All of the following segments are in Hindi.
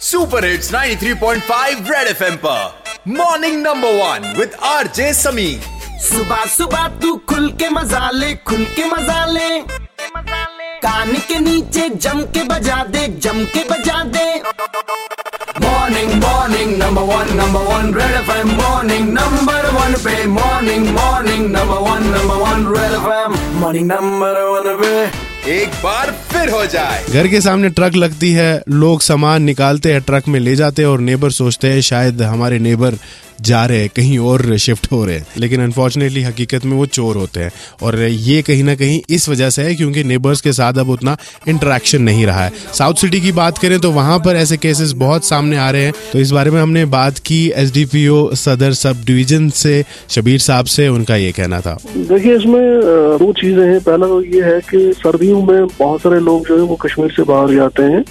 सुपर हिट्स 93.5 रेड एफएम पर morning number 1 with RJ Sameer. सुबह सुबह तू खुल के मजा ले, खुल के मजा ले, कान के नीचे जम के बजा दे, जम के बजा दे। Morning morning number one red FM, morning number 1 पे, morning morning number 1 red FM, morning number 1 पे। एक बार फिर हो जाए। घर के सामने ट्रक लगती है, लोग सामान निकालते हैं, ट्रक में ले जाते हैं और नेबर सोचते हैं शायद हमारे नेबर जा रहे हैं, कहीं और शिफ्ट हो रहे हैं, लेकिन अनफॉर्चुनेटली हकीकत में वो चोर होते हैं। और ये कहीं ना कहीं इस वजह से है क्योंकि नेबर्स के साथ अब उतना इंटरेक्शन नहीं रहा है। साउथ सिटी की बात करें तो वहां पर ऐसे केसेस बहुत सामने आ रहे हैं। तो इस बारे में हमने बात की एसडीपीओ सदर सब डिवीजन से शबीर साहब से, उनका ये कहना था। देखिए, इसमें दो चीजें हैं। पहला तो ये है कि सर्दियों में बहुत सारे लोग जो है वो कश्मीर से बाहर जाते हैं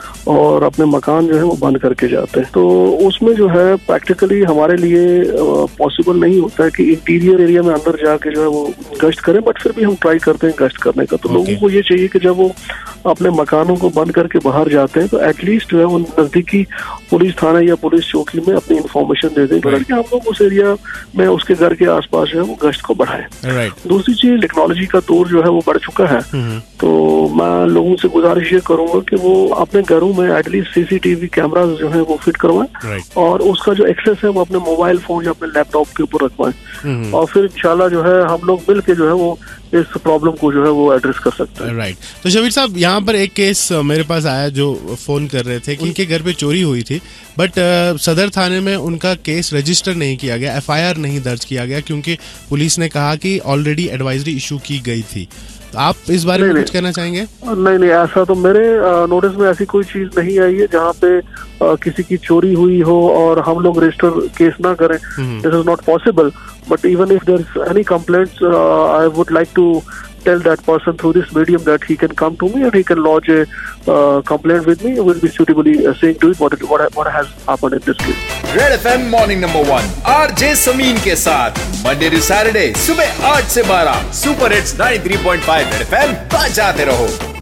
और अपने मकान जो है वो बंद करके जाते हैं। तो उसमें जो है प्रैक्टिकली हमारे लिए पॉसिबल नहीं होता है कि इंटीरियर एरिया में अंदर जाके जो है वो गश्त करें, बट फिर भी हम ट्राई करते हैं गश्त करने का। तो लोगों को ये चाहिए कि जब वो अपने मकानों को बंद करके बाहर जाते हैं तो एटलीस्ट जो है वो नजदीकी पुलिस थाना या पुलिस चौकी में अपनी इंफॉर्मेशन दे दें कि हम लोग उस एरिया में उसके घर के आसपास जो है वो गश्त को बढ़ाएं। दूसरी चीज, टेक्नोलॉजी का दौर जो है वो बढ़ चुका है, तो मैं लोगों से गुजारिश ये करूंगा कि वो अपने घरों में एटलीस्ट सीसीटीवी कैमरास जो है वो फिट करवाएं और उसका जो एक्सेस है वो अपने मोबाइल फोन या अपने लैपटॉप के ऊपर रखवाएं और फिर इंशाल्लाह जो है हम लोग मिल के जो है वो इस प्रॉब्लम को जो है वो एड्रेस कर सकते हैं। राइट। तो शबीर साहब, यहाँ पर एक केस मेरे पास आया जो फोन कर रहे थे कि उनके घर पे चोरी हुई थी, बट सदर थाने में उनका केस रजिस्टर नहीं किया गया, एफआईआर नहीं दर्ज किया गया क्योंकि पुलिस ने कहा कि ऑलरेडी एडवाइजरी इशू की गई थी। तो आप इस बारे में कुछ कहना चाहेंगे? नहीं, ऐसा तो मेरे नोटिस में ऐसी कोई चीज नहीं आई है जहाँ पे किसी की चोरी हुई हो और हम लोग रजिस्टर केस ना करें। This is not possible, but even if there is any complaints, I would like to tell that person through this medium that he can come to me and he can lodge a complaint with me. Will be suitably saying to it what has happened in this case. Red FM morning number 1 RJ Sameen के साथ मंडे टू सैटरडे सुबह 8 से 12 सुपर हिट्स 93.5 रेड एफएम बजाते रहो।